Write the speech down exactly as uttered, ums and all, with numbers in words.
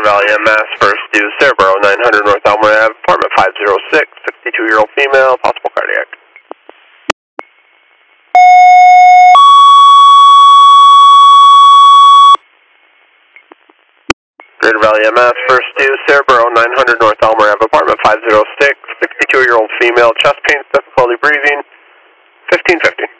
Valley M S, first due, Cerebro, nine hundred North Elmore Ave, apartment five oh six, sixty-two-year-old female, possible cardiac. Greater Valley M S, first due, Cerebro, nine hundred North Elmore Ave, apartment five oh six, sixty-two-year-old female, chest pain, difficulty breathing, fifteen fifty.